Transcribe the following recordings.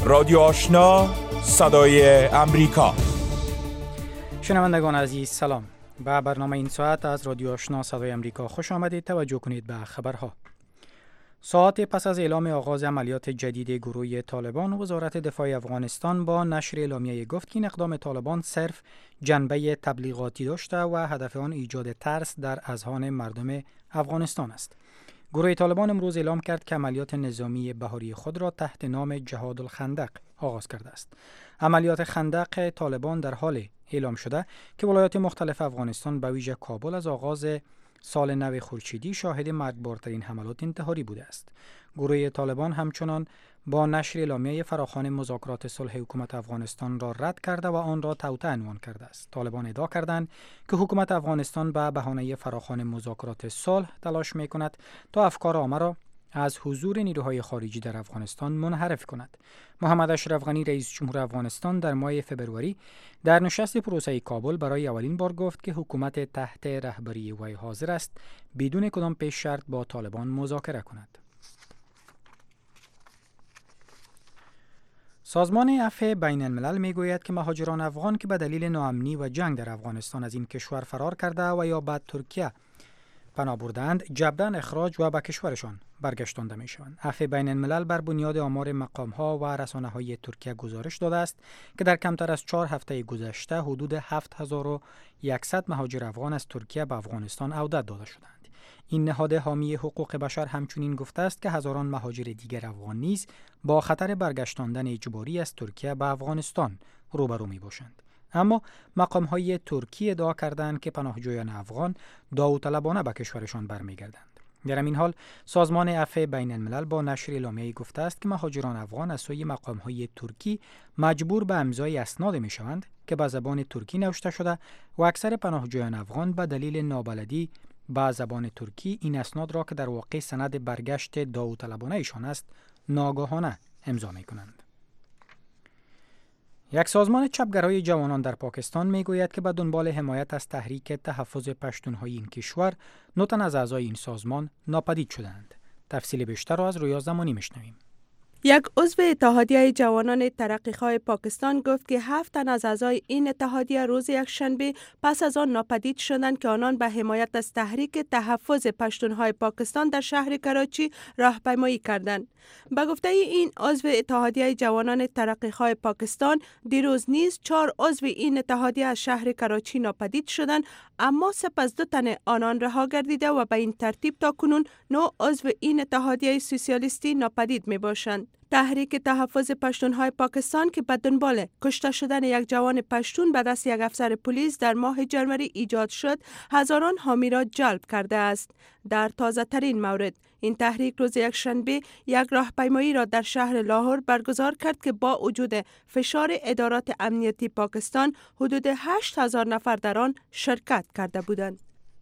رادیو آشنا صدای امریکا. شنوندگان عزیز سلام. به برنامه این ساعت از رادیو آشنا صدای امریکا خوش آمدید. توجه کنید به خبرها. ساعت پس از اعلام آغاز عملیات جدید گروه طالبان، وزارت دفاع افغانستان با نشر اعلامیه گفت که این اقدام طالبان صرف جنبه تبلیغاتی داشته و هدف آن ایجاد ترس در اذهان مردم افغانستان است. گروه طالبان امروز اعلام کرد که عملیات نظامی بهاری خود را تحت نام جهاد الخندق آغاز کرده است. عملیات خندق طالبان در حال اعلام شده که ولایات مختلف افغانستان به ویژه کابل از آغاز سال نو خورشیدی شاهد مرگبارترین حملات انتحاری بوده است. گروه طالبان همچنان با نشر اعلامیه فراخوان مذاکرات صلح حکومت افغانستان را رد کرده و آن را توطئه عنوان کرده است. طالبان ادعا کردند که حکومت افغانستان به بهانه فراخوان مذاکرات صلح تلاش می‌کند تا افکار عامه را از حضور نیروهای خارجی در افغانستان منحرف کند. محمد اشرف غنی رئیس جمهور افغانستان در ماه فوریه در نشست پروسه کابل برای اولین بار گفت که حکومت تحت رهبری وی حاضر است بدون کدام پیش شرط با طالبان مذاکره کند. سازمان عفو بین الملل میگوید که مهاجران افغان که به دلیل ناامنی و جنگ در افغانستان از این کشور فرار کرده و یا به ترکیه پناه بردند، جبراً اخراج و به کشورشان برگشتانده می شوند. عفو بین الملل بر بنیاد آمار مقام‌ها و رسانه‌های ترکیه گزارش داده است که در کمتر از 4 هفته گذشته حدود 7100 مهاجر افغان از ترکیه به افغانستان عودت داده شدند. این نهاد حامی حقوق بشر همچنین گفته است که هزاران مهاجر دیگر افغان نیز با خطر برگشتاندن اجباری از ترکیه به افغانستان روبرو می باشند. اما مقام‌های ترکی ادعا کردند که پناهجویان افغان داوطلبانه به کشورشان برمیگردند. در این حال سازمان عفو بین الملل با نشر اعلامیه‌ای گفته است که مهاجران افغان از سوی مقام‌های ترکی مجبور به امضای اسناد می‌شوند که به زبان ترکی نوشته شده و اکثر پناهجویان افغان به دلیل نابلدی به زبان ترکی این اسناد را که در واقع سند برگشت داوطلبانه ایشان است ناگهانه امضا می‌کنند. یک سازمان چپگرای جوانان در پاکستان میگوید که به دنبال حمایت از تحریک تحفظ پشتونهای این کشور 9 تن از اعضای این سازمان ناپدید شدند. تفصیل بیشتر را از رویا زمانی میشنویم. یک عضو اتحادیه جوانان ترقیخواه پاکستان گفت که 7 تن از اعضای این اتحادیه روز یکشنبه پس از آن ناپدید شدند که آنان به حمایت از تحریک تحفظ پشتونهای پاکستان در شهر کراچی راهپیمایی کردند. به گفته این عضو اتحادیه جوانان ترقیخواه پاکستان، دیروز نیز 4 عضو این اتحادیه از شهر کراچی ناپدید شدند، اما سپس 2 تن آنان رها گردیده و به این ترتیب تاکنون 9 عضو این اتحادیه سوسیالیستی ناپدید می باشند. تحریک تحفظ پشتونهای پاکستان که به دنبال کشته شدن یک جوان پشتون به دست یک افسر پلیس در ماه ژانویه ایجاد شد، هزاران حامی را جلب کرده است. در تازه ترین مورد، این تحریک روز یکشنبه یک راهپیمایی را در شهر لاهور برگزار کرد که با وجود فشار ادارات امنیتی پاکستان حدود 8000 نفر در آن شرکت کرده بودند.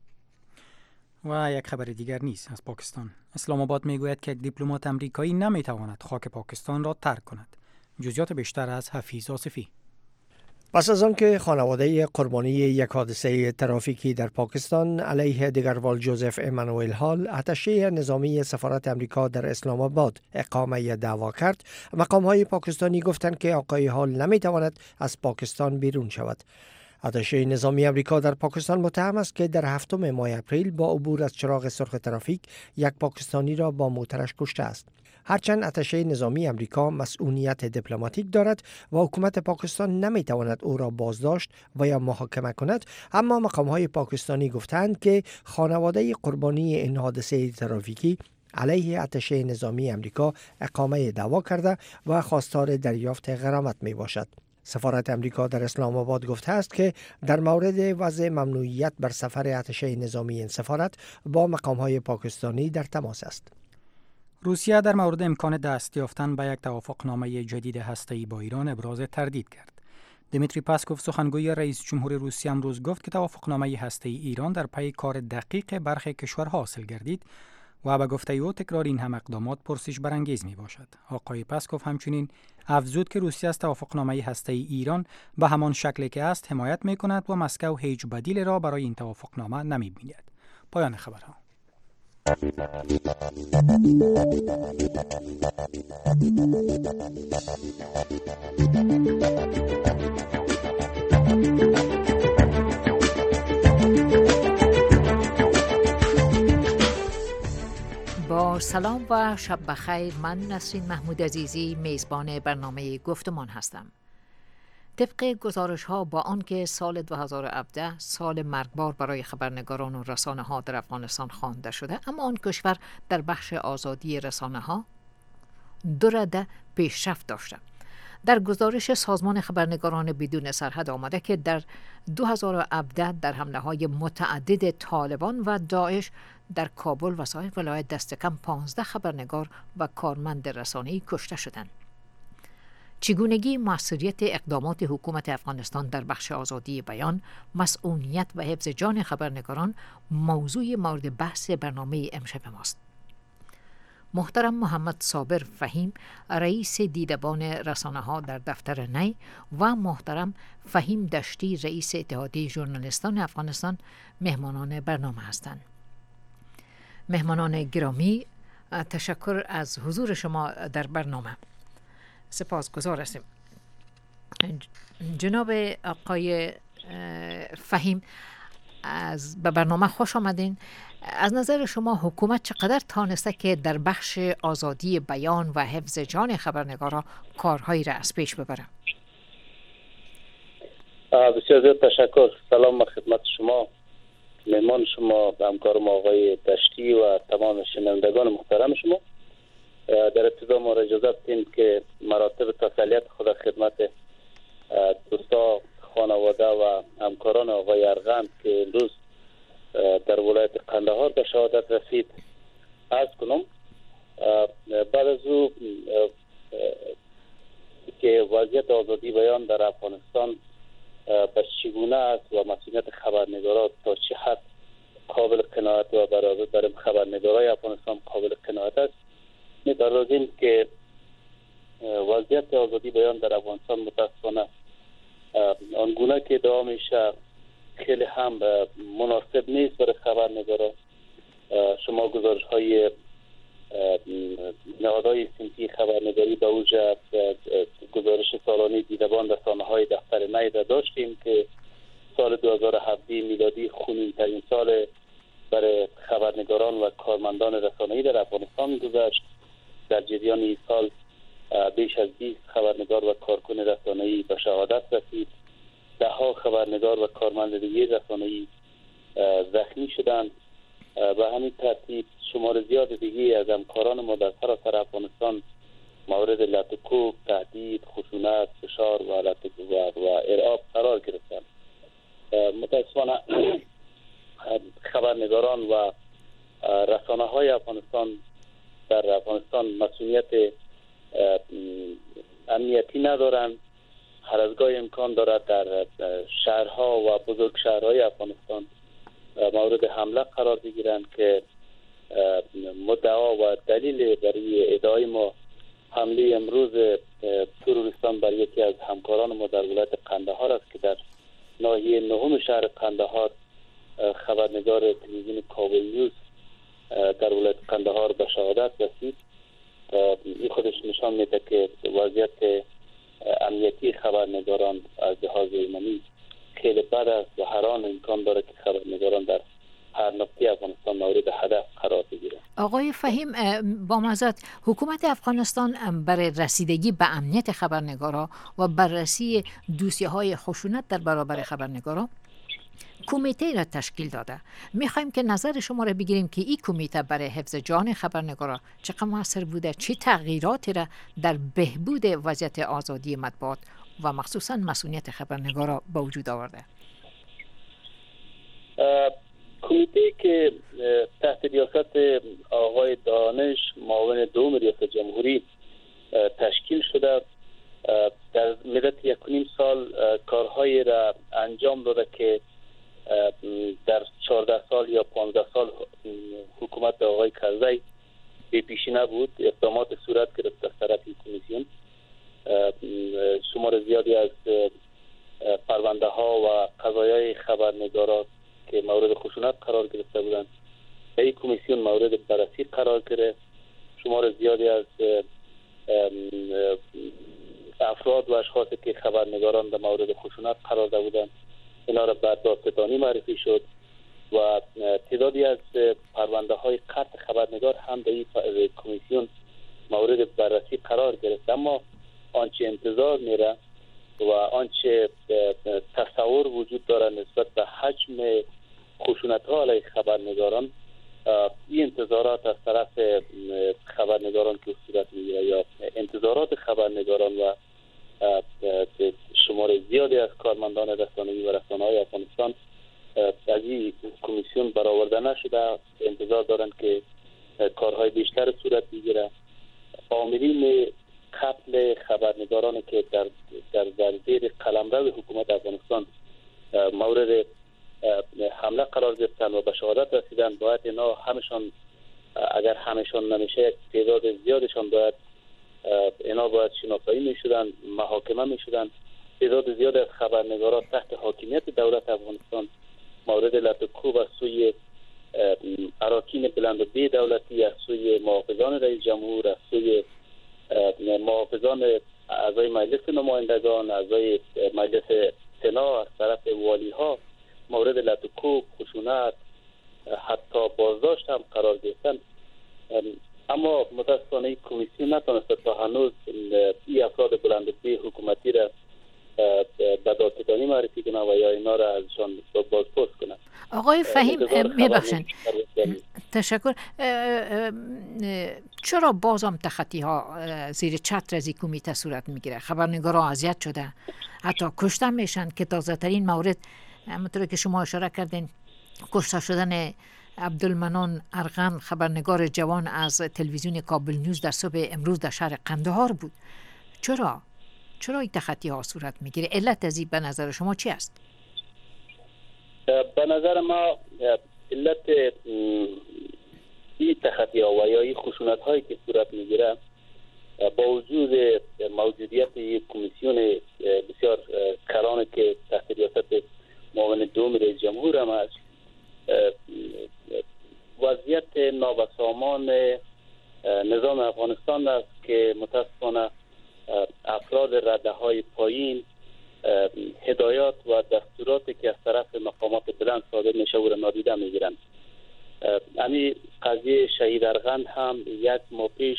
و یک خبر دیگر نیز از پاکستان. اسلام آباد میگوید که یک دیپلمات امریکایی نمیتواند خاک پاکستان را ترک کند. جزئیات بیشتر از حفیظ آصفی. پس از آنکه خانواده قربانی یک حادثه ترافیکی در پاکستان علیه دگروال جوزف امانوئل هال، اتشه نظامی سفارت امریکا در اسلام آباد اقامه دعوا کرد، مقام‌های پاکستانی گفتند که آقای هال نمیتواند از پاکستان بیرون شود. اتشه نظامی امریکا در پاکستان متهم است که در 7 ماه اپریل با عبور از چراغ سرخ ترافیک یک پاکستانی را با موترش کشته است. هرچند اتشه نظامی امریکا مسئولیت دیپلماتیک دارد و حکومت پاکستان نمیتواند او را بازداشت و یا محاکمه کند، اما مقام‌های پاکستانی گفتند که خانواده قربانی این حادثه ترافیکی علیه اتشه نظامی امریکا اقامه دعوا کرده و خواستار دریافت غرامت می باشد. سفارت امریکا در اسلام آباد گفته است که در مورد وضع ممنوعیت بر سفر اتشه نظامی این سفارت با مقام‌های پاکستانی در تماس است. روسیه در مورد امکان دست یافتن به یک توافقنامه جدید هسته‌ای با ایران ابراز تردید کرد. دمیتری پاسکوف سخنگوی رئیس جمهور روسیه امروز گفت که توافقنامه هسته‌ای ایران در پی کار دقیق برخی کشورها حاصل گردید و به گفته او تکرار این هم اقدامات پرسش برانگیز می باشد. آقای پاسکوف همچنین افزود که روسیه از توافقنامه هسته‌ای ایران به همان شکلی که است حمایت می کند و مسکو هیچ بدیل را برای این توافقنامه نمی بیند. پایان خبرها. با سلام و شب بخیر. من نسرین محمود عزیزی میزبان برنامه گفتمان هستم. طبق گزارش ها با آنکه سال 2017 سال مرگبار برای خبرنگاران و رسانه ها در افغانستان خوانده شده، اما آن کشور در بخش آزادی رسانه ها 2 رده پیشرفت داشته. در گزارش سازمان خبرنگاران بدون سرحد آمده که در 2017 در حمله های متعدد طالبان و داعش در کابل و سایر ولایت دست کم 15 خبرنگار و کارمند رسانه‌ای کشته شدند. چگونگی موثریت اقدامات حکومت افغانستان در بخش آزادی بیان، مسئولیت و حفظ جان خبرنگاران موضوع مورد بحث برنامه امشب ماست. محترم محمد صابر فهیم، رئیس دیدبان رسانه ها در دفتر نی، و محترم فهیم دشتی، رئیس اتحادیه ژورنالیستان افغانستان، مهمانان برنامه هستند. مهمانان گرامی، تشکر از حضور شما در برنامه. سپاسگزار هستیم. جناب آقای فهیم، به برنامه خوش آمدین. از نظر شما حکومت چقدر تانسته که در بخش آزادی بیان و حفظ جان خبرنگاران کارهایی را از پیش ببره؟ بسیار زیاد تشکر. سلام خدمت شما، مهمان شما، همکارم آقای دشتی و تمام شنوندگان محترم شما. در ابتدا ما را اجازه بدید که مراتب تسلیت خدا خدمت دوستا، خانواده و همکاران آقای ارغند که امروز در ولایت قندهار به شهادت رسید عرض کنم. بعد از او که وضعیت آزادی بیان در افغانستان به چگونه است و مسئولیت خبرنگاران تا چه حد قابل قناعت و برای خبرنگارای افغانستان قابل قناعت است، می‌پردازیم که وضعیت آزادی بیان در افغانستان متأسفانه آنگونه که ادعا میشه خیلی هم مناسب نیست برای خبرنگاران. شما گزارش‌های نهادهای صنفی خبرنگاری به اوج گزارش سالانه دیدبان رسانه‌های دفتر نی را داشتیم که سال 2017 میلادی خونین‌ترین سال برای خبرنگاران و کارمندان رسانه‌ای در افغانستان گذشت. در جریان این سال بیش از 20 خبرنگار و کارکن رسانه‌ای به شهادت رسید. 10 خبرنگار و کارمند دیگر رسانه‌ای زخمی شدند. به همین ترتیب شمار زیاد دیگه از همکاران ما در سراسر افغانستان مورد لطکوب، تهدید، خشونت، فشار و ارعاب قرار گرفتند. متأسفانه خبرنگاران و رسانه‌های افغانستان در افغانستان مسئولیت امنیتی ندارند. هر از گاهی امکان دارد در شهرها و بزرگ شهرهای افغانستان مورد حمله قرار بگیرند که مدعا و دلیل برای ادعای ما حمله امروز تروریستان بر یکی از همکاران ما در ولایت قندهار است که در ناحیه 9 شهر قندهار خبرنگار تلویزیون کابل نیوز در ولایت قندهار به شهادت رسید. این خودش نشان میده که وضعیت امنیتی خبرنگاران از لحاظ ایمنی خیلی بد است و هر آن امکان داره که خبرنگاران در هر نقطه افغانستان مورد هدف قرار بگیرند. آقای فهیم، با معذرت، حکومت افغانستان برای رسیدگی به امنیت خبرنگاران و بررسی دوسیه‌های خشونت در برابر خبرنگاران کمیته را تشکیل داده. میخوایم که نظر شما را بگیریم که این کمیته برای حفظ جان خبرنگاران چقدر موثر بوده، چه تغییراتی را در بهبود وضعیت آزادی مطبوعات و مخصوصا مسئولیت خبرنگاران به وجود آورده. کمیته که تحت ریاست آقای دانش، معاون دوم ریاست جمهوری تشکیل شده، در مدت 1.5 سال کارهایی را انجام داده که در 14 سال یا 15 سال حکومت آقای کرزی به پیشی نبود. اقدامات صورت گرفت از طرف کمیسیون. شمار زیادی از پرونده ها و قضایای خبرنگاران که مورد خشونت قرار گرفته بودند به این کمیسیون مورد بررسی قرار گرفت. شمار زیادی از افراد و اشخاصی که خبرنگاران در مورد خشونت قرار داده بودند اینا را به دادستانی معرفی شد و تعدادی از پرونده های قتل خبرنگار هم در این کمیسیون مورد بررسی قرار گرفت. اما آنچه انتظار میره و آنچه تصور وجود داره نسبت به حجم خشونت ها علیه خبرنگاران، این انتظارات از طرف خبرنگاران که صورت میگیره یا انتظارات خبرنگاران و شمار زیادی از کارمندان رسانه‌ای و رسانه‌های افغانستان از این کمیسیون برآورده نشده، انتظار دارند که کارهای بیشتر صورت بگیره. عاملین قتل خبرنگاران که در زیر قلمرو حکومت افغانستان مورد حمله قرار گرفتن و به شهادت رسیدن، باید اینا همشان، اگر همشان نمیشه تعداد زیادشان باید شناسایی میشدن، محاکمه میشدن. تعداد زیاد از خبرنگاران تحت حاکمیت دولت افغانستان مورد لطکوب از سوی اراکین بلند و بی دولتی، از سوی محافظان رئیس جمهور، از سوی محافظان اعضای مجلس نمایندگان، اعضای مجلس سنا، از طرف والی ها مورد لطکوب، خشونت، حتی بازداشت هم قرار گرفتن. اما متاسفانه کمیسیون نتونسته تا هنوز این افراد بلند و بی حکومتی را به دادستانی معرفی کنه و یا اینا را ازشان بازپرس کنه. آقای فهیم میبخشن، تشکر. چرا بازم تخطی ها زیر چتر از این کمیته صورت میگیره؟ خبرنگاران اذیت شده، حتی کشته میشن که تازه ترین مورد همونطور که شما اشاره کردین کشته شدن عبدالمنان ارغن، خبرنگار جوان از تلویزیون کابل نیوز در صبح امروز در شهر قندهار بود. چرا این تخطی ها صورت میگیره؟ علت از این به نظر شما چی است؟ به نظر ما علت این تخطی ها و یا این خشونت هایی که صورت میگیره با وجود موجودیت یک کمیسیون بسیار کلان که تحت ریاست معاون دوم رئیس جمهور هم است، وضعیت نابسامان نظام افغانستان است که متاسفانه افراد رده های پایین هدایات و دستوراتی که از طرف مقامات بلند صادر میشه و را نادیده میگیرند. همین قضیه شهید ارغن هم یک ماه پیش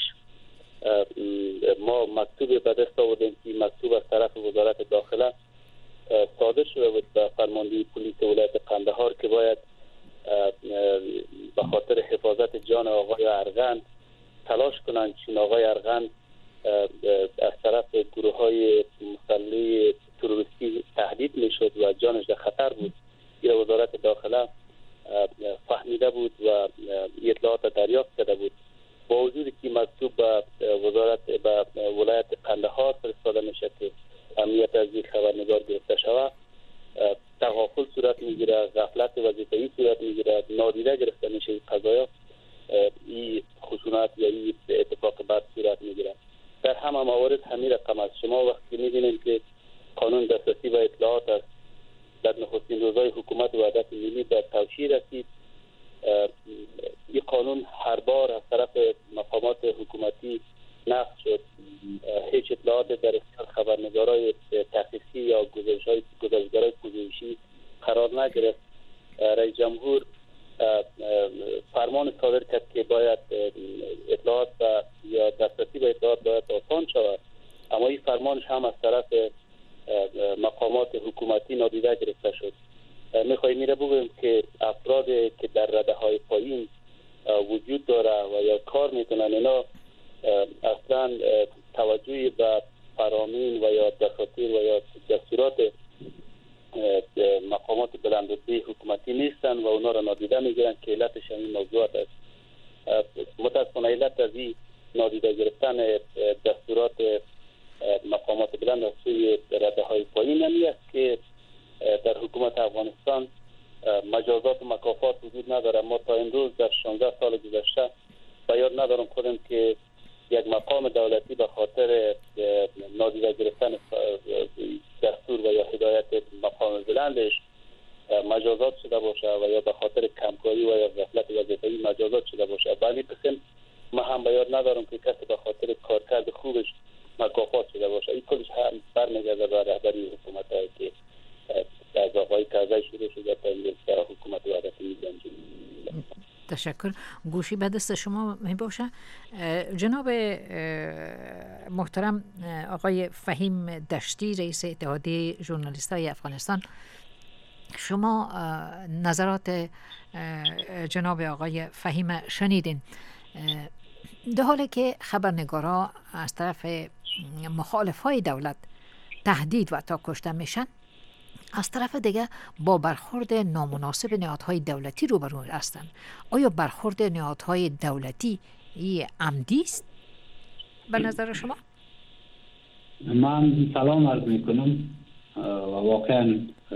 ما مکتوب به دست آوردیم که مکتوب از طرف وزارت داخله صادر شده بود به فرماندهی پلیس ولایت قندهار که باید به خاطر حفاظت جان آقای ارغن تلاش کنند، چون آقای ارغن از طرف گروه های مسلح تروریستی تهدید میشد و جانش در خطر بود. این وزارت داخله فهمیده بود و اطلاعات دریافت کرده بود. با وجود که مکتوب به ولایت قندهار فرستاده میشه که امنیت از یک خبرنگار گرفته شود، تغافل صورت میگیره، غفلت وظیفه‌ای صورت میگیره، نادیده گرفته میشه این قضایا، این خشونت یا این اتفاق بد صورت میگیره. در همه موارد همین رقم است. شما وقتی میبینید که قانون دسترسی و اطلاعات است در نخستین روزهای حکومت وحدت ملی به توشیح رسید، این قانون هر بار از طرف مقامات حکومتی نقض شد. هیچ اطلاعات در اختیار خبرنگارای تحقیقی یا گزارشگرای پژوهشی قرار نگرفت. رئیس جمهور فرمان صادر کرد که باید اطلاعات یا دسترسی به اطلاعات باید آسان شود، اما این فرمانش هم از طرف مقامات حکومتی نادیده گرفته شد. میخواهیم میره بگویم که افراد که در رده های پایین وجود داره و یا کار میکنن، اینا اصلا توجهی به فرامین و یا دساتیر و یا دستورات مقامات بلندپایه حکومتی نیستن و اونا را نادیده میگیرن که علتش این موضوعات است. متاسفانه علت از این نادیده گرفتن دستورات مقامات بلند از سوی رده های پایین همی است که در حکومت افغانستان مجازات و مکافات وجود نداره. ما تا امروز در 16 سال گذشته به یاد ندارم خودم که یک مقام دولتی به خاطر نادیده گرفتن دستور و یا هدایت مقام بلندش مجازات شده باشه و یا به خاطر کمکاری و یا غفلت وظیفه‌ای مجازات شده باشه. این کلش هم برمیگرده به رهبری حکومت‌هایی که از آقای کازای شروع شده تا امروز حکومت وحدت ملی انجام. تشکر. گوشی به دست شما می باشه. جناب محترم آقای فهیم دشتی، رئیس اتحادیه ژورنالیستای افغانستان، شما نظرات جناب آقای فهیم شنیدین. در حالی که خبرنگارا از طرف مخالفای دولت تهدید و تا کشته میشن، از طرف دیگه با برخورد نامناسب نهادهای دولتی روبرو هستند. آیا برخورد نهادهای دولتی عمدی است به نظر شما؟ من سلام عرض میکنم و واقعا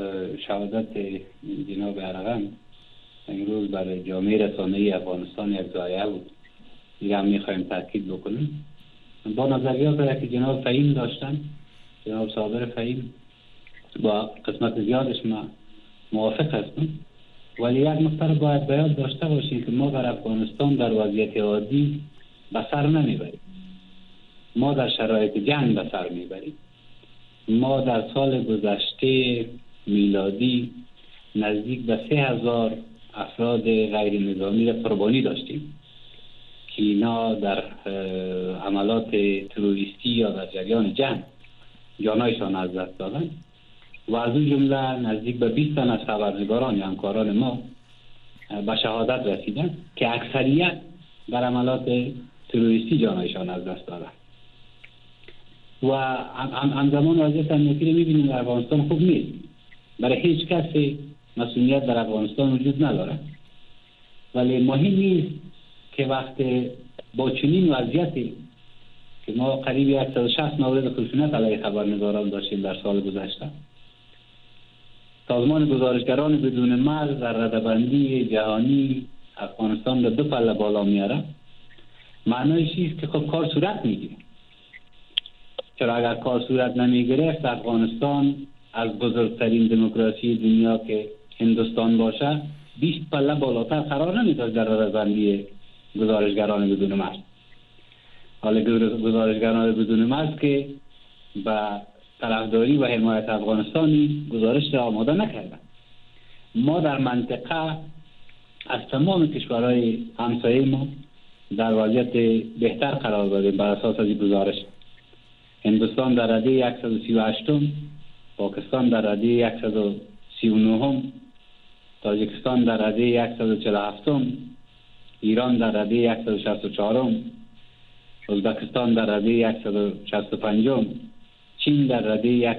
شهادت جناب ارغن امروز برای جامعه رسانه‌ای افغانستان یک ضایعه بود. این هم میخوایم تاکید بکنیم. با نظریات که جناب فهیم داشتن، جناب صابر فهیم، با قسمت زیادش ما موافق هستم، ولی یک نکته رو باید به یاد داشته باشیم که ما در افغانستان در وضعیت عادی به سر نمیبریم. ما در شرایط جنگ به سر میبریم. ما در سال گذشته میلادی نزدیک به 3000 افراد غیر نظامی را قربانی داشتیم که اینا در عملات تروریستی یا در جریان جنگ جانایشان از دست دادن و از اون جمله نزدیک به 20 تن از خبرنگاران یا همکاران ما به شهادت رسیدن که اکثریت در عملات تروریستی جانایشان از دست دادن. و همزمان وضعیت امنیتی رو می‌بینیم در افغانستان خوب نیست. برای هیچ کسی مسئولیت در افغانستان وجود نداره، ولی مهم نیست که وقتی با چنین وضعیتی که ما قریب 160 مورد خشونت علیه خبرنگاران داشتیم در سال گذشته، سازمان گزارشگران بدون مرز در رده‌بندی جهانی افغانستان به 2 پله بالا میاره، معنایش چیست که خب کار صورت میگیره. چرا اگر کار صورت نمیگرفت افغانستان از بزرگترین دموکراسی دنیا که هندوستان باشه 20 پله بالاتر قرار نمیداشت در رده‌بندی گزارشگران بدون مرز. حالا گزارشگران بدون مرز که به طرفداری و حمایت افغانستانی گزارش را آماده نکردن. ما در منطقه از تمام کشورهای همسایه ما در وضعیت بهتر قرار داریم بر اساس از گزارش. هندوستان در رده 138م، پاکستان در رده 139م، تاجیکستان در رده 147م، ایران در رده 164م، ازبکستان در رده 165م، چین در رده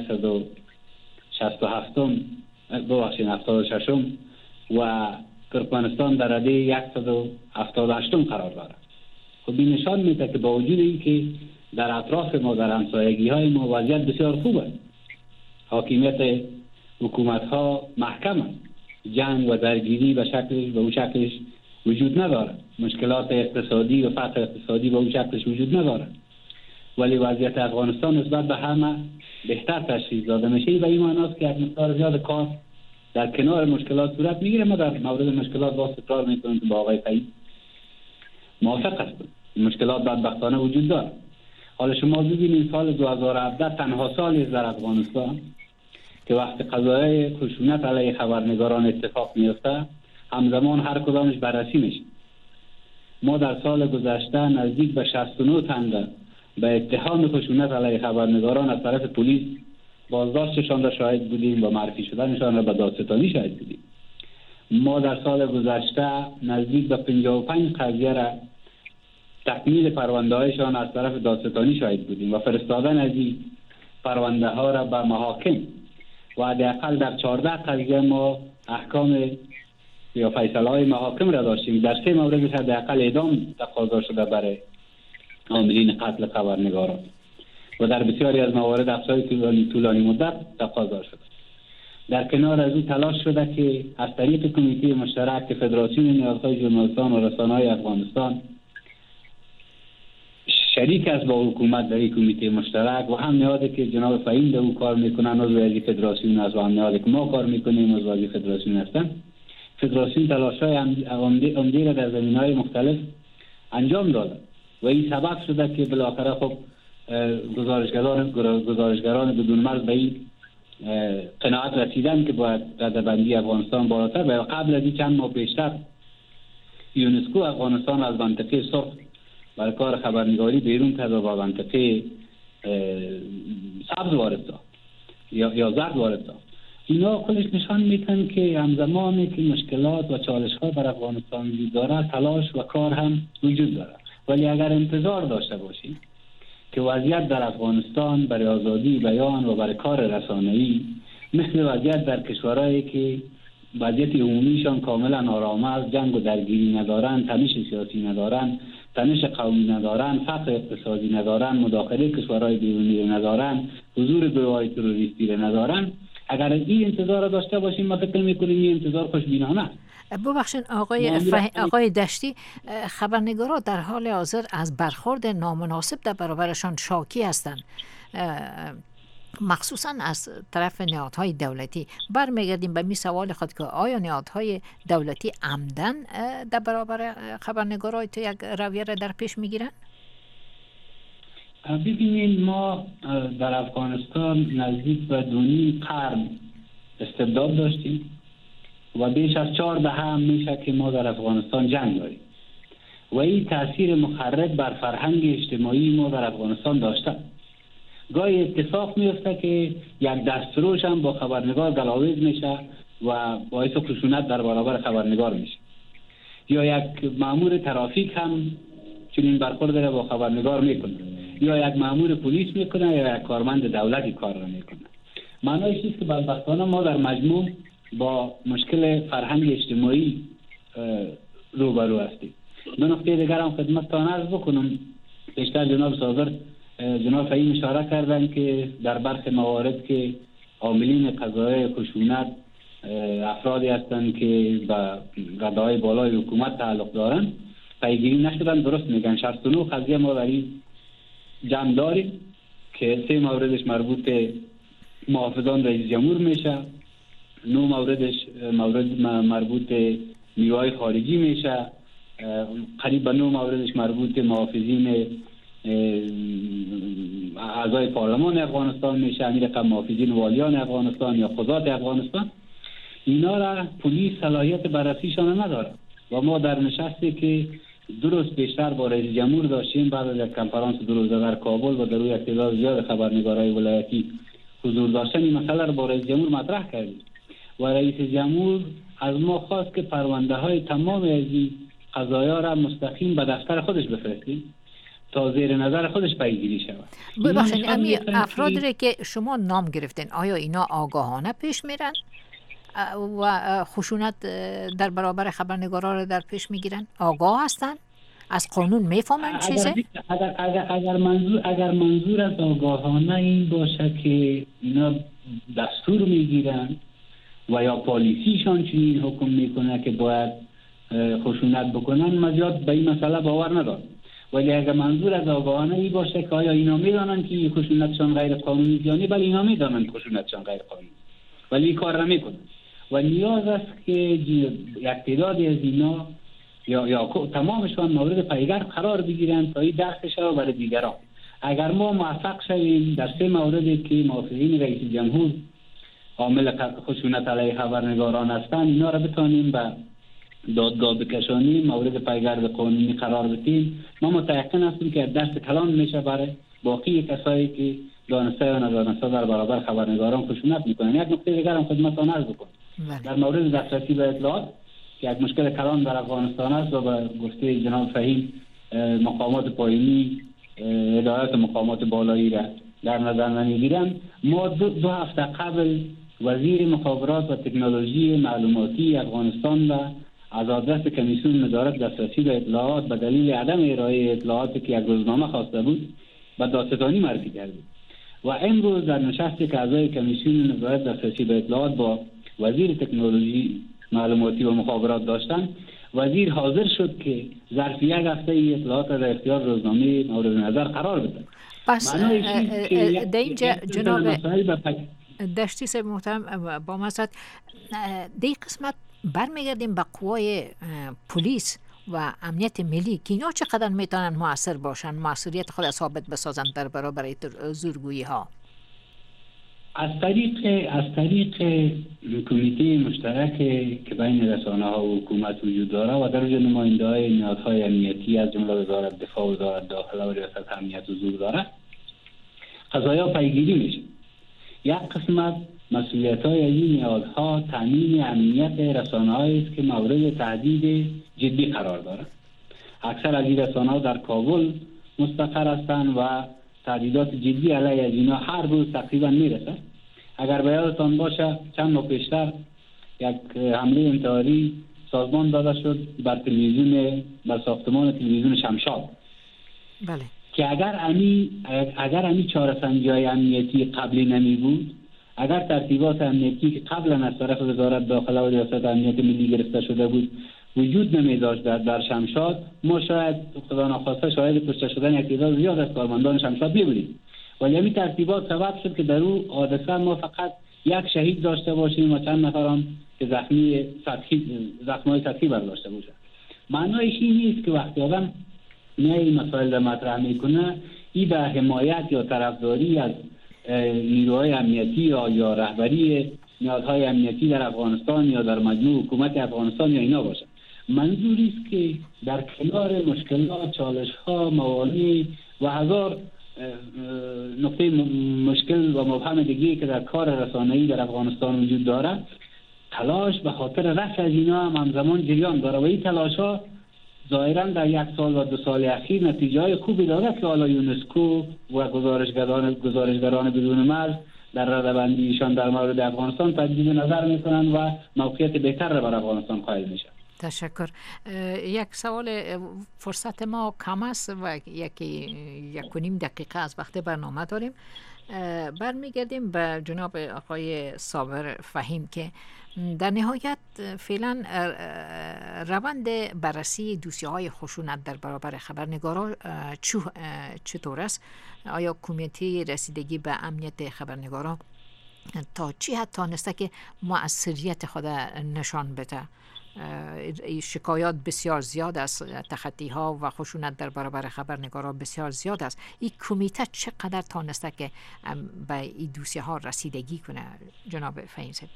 167م، 76م و ترکمنستان در رده 178م قرار دارد. خب این نشان میده که با وجود اینکه در اطراف ما در همسایگی های ما وضعیت بسیار خوب است، حاکمیت حکومت ها محکم است، جنگ و درگیری به اون شکلش وجود ندارد، مشکلات اقتصادی و فقر اقتصادی به اون شکلش وجود ندارد، ولی وضعیت افغانستان نسبت به همه بهتر تشخیص داده میشه و این معناست که یک مقدار زیاد کار در کنار مشکلات صورت میگیره. ما در مورد مشکلات باز تکرار میکنیم که با آقای فهیم موافق هستیم. مشکلات بدبختانه وجود دارد. حالا شما ببینید سال 2017 تنها سالی در افغانستان که وقتی قضایای خشونت علیه خبرنگاران اتفاق میفته همزمان هر کدامش بررسی میشه. ما در سال گذشته نزدیک به 69 تن به اتهام خشونت علیه خبرنگاران از طرف پلیس بازداشتشان را شاهد بودیم و معرفی شدنشان را به دادستانی شاهد بودیم. ما در سال گذشته نزدیک به 55 قضیه را تکمیل پرونده هایشان از طرف دادستانی شاهد بودیم و فرستادن از این پرونده ها را به محاکم و حداقل در 14 قضیه ما احکام یا فیصله های محاکم را داشتیم. در 3 مورد حداقل اعدام تقاضا شده برای عاملین قتل خبرنگاران و در بسیاری از موارد افزایش طولانی مدت تقاضا شده. در کنار از او تلاش شده که از طریق کمیته مشترک که فدراسیون نیازهای ژورنالیستان و رسانه‌های افغانستان شریک است با حکومت در این کمیته مشترک و هم نهادی که جناب فهیم در او کار میکنن عضو از فدراسیون است و هم نهادی که ما کار میکنیم عضو از فدراسیون هستن. فدراسیون تلاش‌های عمده را در زمینه‌های مختلف انجام داده و این سبب شده که بالاخره خب گزارشگران بدون مرز به این قناعت رسیدن که باید ردبندی افغانستان بالاتر و قبل از این چند ماه پیشتر یونسکو افغانستان از منطقه سرخ برای کار خبرنگاری بیرون کرد و با منطقه سبز وارد ساخت یا زرد وارد ساخت. اینا خودش نشان میدن که همزمانی که مشکلات و چالش‌ها در افغانستان وجود داره تلاش و کار هم وجود داره. ولی اگر انتظار داشته باشیم که وضعیت در افغانستان برای آزادی بیان و برای کار رسانه‌ای مثل وضعیت در کشورهایی که وضعیت عمومیشان کاملا آرام است، جنگ و درگیری ندارن، تنش سیاسی ندارن، تنش قومی ندارن، فقر اقتصادی ندارن، مداخله کشورهای بیرونی ندارن، حضور گروه‌های تروریستی را ندارن، اگر این انتظار داشته باشیم ما فکر می‌کنیم این انتظار خوشبینانه است. ببخشید آقای دشتی، خبرنگارا در حال حاضر از برخورد نامناسب در برابرشان شاکی هستند، مخصوصا از طرف نهادهای دولتی. برمیگردیم به می سوال خود که آیا نهادهای دولتی عمدن در برابر خبرنگارای تو یک رویه را در پیش میگیرن؟ ببینید ما در افغانستان نزدیک به 2.5 قرن استبداد داشتیم و بیش از 4 دهه هم میشه که ما در افغانستان جنگ داریم و این تاثیر مخرب بر فرهنگ اجتماعی ما در افغانستان داشته. گاهی اتفاق میفته که یک دستفروش هم با خبرنگار گلاویز میشه و باعث خشونت در برابر خبرنگار میشه، یا یک مأمور ترافیک هم چنین برخورد را با خبرنگار میکنه، یا یک مأمور پلیس میکنه، یا یک کارمند دولتی کار را میکنه. معنیش است که بدبختانه ما در مجموع با مشکل فرهنگ اجتماعی روبرو هستیم. دو نکته دیگر هم خدمتتان عرض بکنم. بیشتر جناب صادر جناب فهیم اشاره کردن که در برخی موارد که عاملین قضایی خشونت افرادی هستند که به رتبه‌های بالای حکومت تعلق دارند پیگیری نشدن. درست میگن. 69 قضیه ما در این جمع داریم که 3 موردش مربوط محافظان رئیس جمهور میشه، 9 موردش مربوط نیروهای خارجی میشه، قریب به 9 موردش مربوط محافظین اعضای پارلمان افغانستان میشه، امیر رقم محافظین والیان افغانستان یا قضات افغانستان. اینا را پلیس صلاحیت بررسیشان نداره و ما در نشستی که درست بیشتر با رئیس جمهور داشتیم بعد از یک کنفرانس 2 روزه در کابل و در روی تعداد زیاد خبرنگارای ولایتی حضور داشتن این مسئله را با رئیس جمهور مطرح کردیم و رئیس جمهور از ما خواست که پرونده های تمام از این قضایا را مستقیم به دفتر خودش بفرستیم تا زیر نظر خودش پیگیری شود. ببخشید امی افرادی را که شما نام گرفتین آیا اینا آگاهانه پیش میرن و خشونت در برابر خبرنگارا را در پیش میگیرن؟ آگاه هستن؟ از قانون میفهمن چیزه؟ اگر منظور از آگاهانه این باشه که اینا دستور میگیرن و یا پالیسیشان چنین حکم میکنه که باید خشونت بکنن، من زیاد به این مسئله باور ندارم. ولی اگر منظور از آگاهانه این باشه که آیا اینا میدانن که خشونتشان غیر قانونی است یا نه، بله اینا میدانن که خشونتشان غیر قانونی است ولی این کار نمیکنن و نیاز است که یک تعدادی از اینا یا تمامشان مورد پیگر قرار بگیرن تا این درس شود برای دیگران. اگر ما موفق شویم در 3 موردی که محافظین رئیس جمهور عامل خشونت علیه خبرنگاران هستند اینا را بتانیم به دادگاه بکشانیم، مورد پیگرد قانونی قرار بدیم، ما متيقن هستیم که درس کلان میشه برای باقی کسایی که دانسته یا ندانسته در برابر خبرنگاران خشونت میکنن. یک نکته دیگر هم خدمتتان عرض بکنم. در مورد دسترسی به اطلاعات که یک مشکل کلان در افغانستان است و به گفته جناب فهیم مقامات پایینی هدایت مقامات بالایی را در نظر نمیگیرن، ما 2 هفته قبل وزیر مخابرات و تکنولوژی معلوماتی افغانستان و از آدرس کمیسیون نظارت دسترسی به اطلاعات به دلیل عدم ارائه اطلاعاتی که یک روزنامه خواسته بود به دادستانی معرفی کردیم و امروز در نشستی که اعضای کمیسیون نظارت دسترسی به اطلاعات با وزیر تکنولوژی معلوماتی و مخابرات داشتن، وزیر حاضر شد که ظرف 1 هفته این اطلاعات را در اختیار روزنامه مورد نظر قرار بده. پس در اینجا جناب دشتی صاحب محترم با مسعود در قسمت برمیگردیم به قوای پلیس و امنیت ملی که اینا چقدر میتونن مؤثر باشن، مؤثریت خود ثابت بسازن در برابر زورگویی ها؟ از طریق کمیته مشترک که بین رسانه ها و حکومت وجود داره و در وجود نماینده های نیازهای امنیتی از جمله وزارت دفاع و وزارت داخله و ریاست امنیت حضور داره، قضایا پیگیری میشه. یک قسمت مسئولیت های این نیازها تامین امنیت رسانه هایی است که مورد تهدید جدی قرار داره. اکثر از این رسانه ها در کابل مستقر هستند و تهدیدات جدی علیه از اینا هر روز تقریبا میرسه. اگر به یادتان باشه چند ماه پیشتر یک حمله انتحاری سازمان داده شد بر ساختمان تلویزیون شمشاد. بله. که اگر امی چاره‌سنجی‌های امنیتی قبلی نمی بود، اگر ترتیبات امنیتی که قبلا از طرف وزارت داخله و ریاست امنیت ملی گرفته شده بود وجود نمی داشت در شمشاد، ما شاید خدا ناخواسته شاید کشته شدن یک تعداد زیاد از کارمندان شمشاد ببینیم. ولی همین ترتیبات سبب شد که در اون حادثه ما فقط یک شهید داشته باشیم و چند نفرم که زخم‌های سطحی برداشته باشند. معنایش این نیست که وقتی آدم این مسائل مطرح میکنه این به حمایت یا طرفداری از نیروهای امنیتی یا رهبری نیازهای امنیتی در افغانستان یا در مجموع حکومت افغانستان یا اینا باشه. منظوری است که در کنار مشکلات، چالش‌ها، موانع و هزار نقطه مشکل و مبهم دیگه که در کار رسانه‌ای در افغانستان وجود داره، تلاش به خاطر رفع از اینا هم همزمان جریان داره و این تلاش‌ها ظاهراً در یک سال و 2 سال اخیر نتیجه‌های خوبی داره که حالا یونسکو و گزارشگران بدون مرز در ردبندی ایشان در مورد افغانستان تجدید نظر میکنن و موقعیت بهتر را بر افغانستان قائل میشن. تشکر. یک سوال، فرصت ما کم است و 1.5 دقیقه از وقت برنامه داریم. برمیگردیم به جناب آقای صابر فهیم که در نهایت فعلا روند بررسی دوسیه‌های خشونت در برابر خبرنگاران چطور است؟ آیا کمیته رسیدگی به امنیت خبرنگاران تا چی حد تانسته که مؤثریت خود نشان بده؟ شکایات بسیار زیاد است، تخطی‌ها و خشونت در برابر خبرنگاران بسیار زیاد است. این کمیته چقدر تانسته که به این دوسیه‌ها رسیدگی کنه جناب فهیم صاحب؟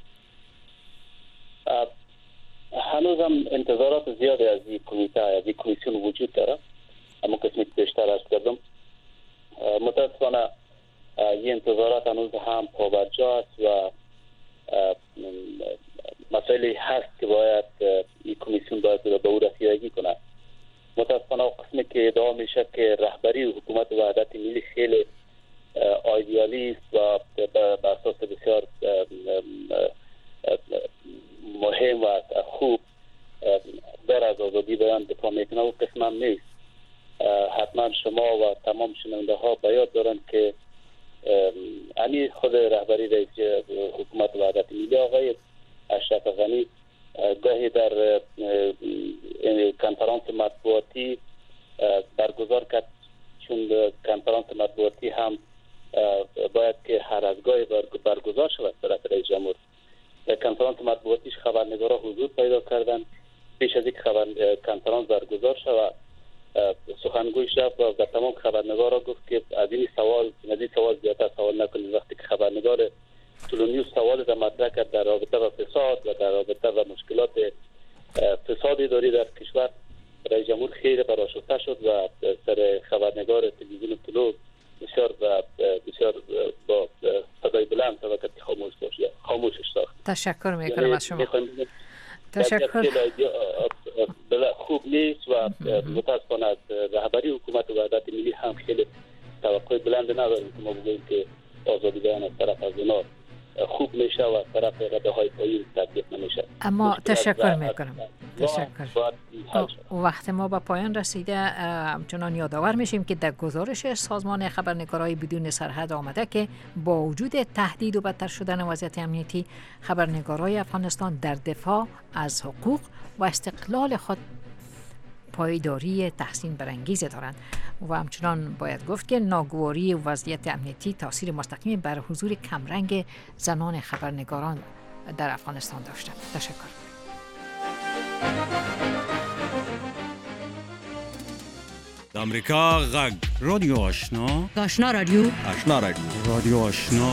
هنوز هم انتظارات زیادی از این کمیته، از این کمیسیون وجود داره. اما قسمت بیشتر از کردم متاسفانه این انتظارات هنوز هم پابرجا است و مسئله هست که باید این کمیسیون باید به او رسیدگی کنه. متاسفانه قسمی که ادعا میشه که رهبری حکومت وحدت ملی خیلی ایدئالیست و به اساس بسیار مهم و خوب در از آزادی بیان دفاع میکنه و قسم هم نیست. حتما شما و تمام شنونده ها به یاد دارند که امی خود رهبری رئیس حکومت وحدت ملی آقای اشرف غنی گاهی در کنفرانس مطبوعاتی برگزار کرد، چون کنفرانس مطبوعاتی هم باید که هر از گاهی برگزار شود طرف رئیس جمهور. در کنفرانس مطبوعاتیش خبرنگارا حضور پیدا کردن. پیش از اینکه کنفرانس برگزار شود سخنگویش رفت و در تمام خبرنگارا گفت که از این سوال زیادتر سوال نکنید. وقتی که خبرنگار تلونیوس سوال در مطرح کرد در رابطه با فساد و در رابطه با مشکلات فساد اداری در کشور، رئیس جمهور خیلی برآشفته شد و سر خبرنگار تلویزیون طلوع بسیار با صدای بلند توقع خاموشش ساخت. تشکر میکنم از شما. تشکر. خوب نیست و متاسفانه از رهبری حکومت وحدت ملی هم خیلی توقع بلند نداریم که ما بگوییم که آزادی بیان از طرف از اونا خوب میشه و از طرف رده های پایین تطبیق نمیشه. اما تشکر میکنم. تشکر. وقت ما به پایان رسیده. همچنان یادآور میشیم که در گزارش سازمان خبرنگارای بدون سرحد آمده که با وجود تهدید و بدتر شدن وضعیت امنیتی، خبرنگارای افغانستان در دفاع از حقوق و استقلال خود پایداری تحسین برانگیز دارند و همچنان باید گفت که ناگواری وضعیت امنیتی تاثیر مستقیم بر حضور کمرنگ زنان خبرنگاران در افغانستان داشته. تشکر. امریکا غږ رادیو آشنا آشنا رادیو رادیو آشنا